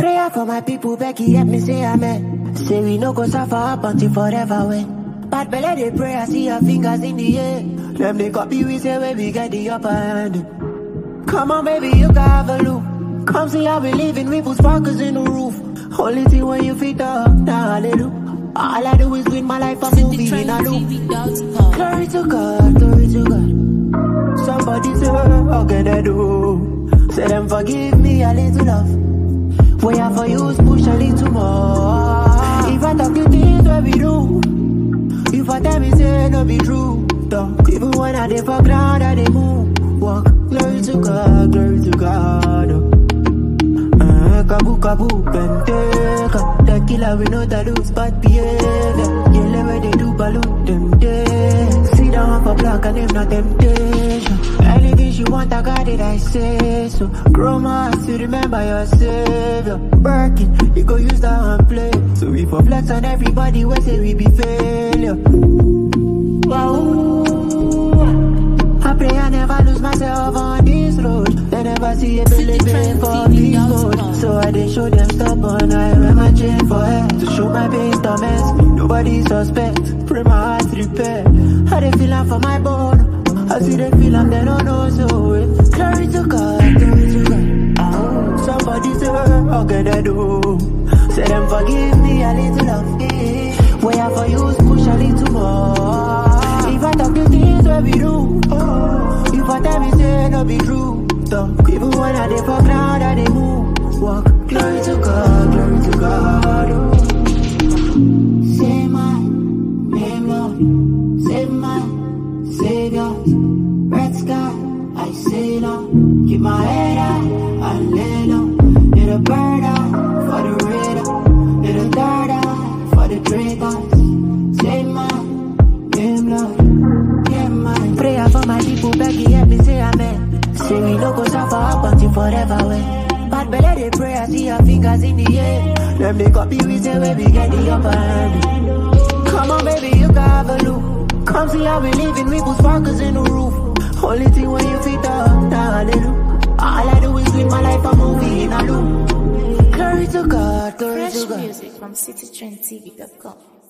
Prayer for my people, Becky, help me say amen. Say we no go suffer up until forever when. Bad belly they pray, I see your fingers in the air. Them they copy, we say when we get the upper hand. Come on baby, you can have a look. Come see how we living, we put sparkles in the roof. Only thing when you fit up, now hallelujah. All I do is win my life, I'm moving in a loop. Glory to God, glory to God. Somebody say, how can I do? Say them forgive me a little love. Way I for you, push a little more. If I talk the things where we do, if I tell me say no be true, though. Even when I dey for ground, I dey move. Walk, glory to God, glory to God. Kabu kabu, penteka. The killer we know that lose bad behavior. Yellow where they do balloon, them dead. Sit down for black and them not temptation. Anything she want, I got it, I say so. Grow my eyes to remember your savior. Working, you go use that and play. So we for flex on everybody, we say we be failure. Wow. I pray I never lose myself on this road. They never see a believing for this mode. So I did show them stubborn. I wear my chain for hair to show my base torments me. Nobody suspect. Pray my heart repair. How they feeling for my bone? I see they feel and they don't know. So glory to God, glory to God. Somebody say, how can I do? Say them forgive me a little love. Way I for you, push a little more. If I talk the things where we do, if I tell me say no be true, though. Even when I dey for ground, I dey move. Walk, glory to God, glory to God. Say my name, Lord. Save my Savior. Red sky, I say no. Keep my head high, I lay low. Little bird eye for the radar. Little third eye for the traitors. Say my name, Lord. Prayer for my people, Becky, help me say amen. Say we no go suffer up until forever when. Bad belly they pray, I see your fingers in the air. Them they copy, we say when we get the upper hand. Come on baby, you can have a look. Come see how we living, we put sparkles in the roof. Only thing when you fit up, now hallelujah. All I do is win my life, I'm moving in a loop. Glory to God, glory to God. Fresh music from citytrendtv.com.